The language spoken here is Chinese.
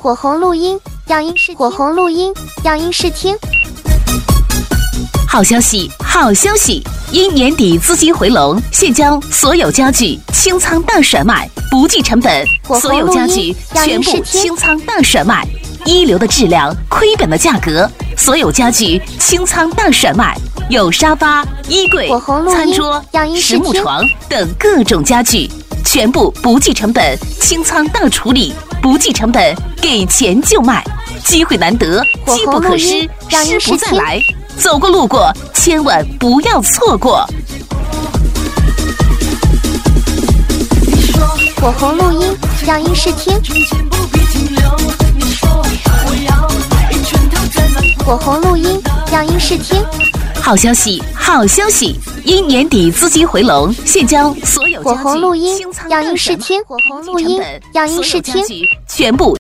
火红录音样音试火红录音样音试听。 好消息，好消息！因年底资金回笼，现将所有家具清仓大甩卖，不计成本，所有家具全部清仓大甩卖，一流的质量，亏本的价格，所有家具清仓大甩卖，有沙发、衣柜、餐桌、实木床等各种家具，全部不计成本，清仓大处理，不计成本，给钱就卖，机会难得，机不可失，失不再来。走过路过，千万不要错过。 火红录音样音试听。火红录音样音试听。 好消息，好消息！因年底资金回笼，现将所有家具清仓大甩卖，不计成本，所有家具全部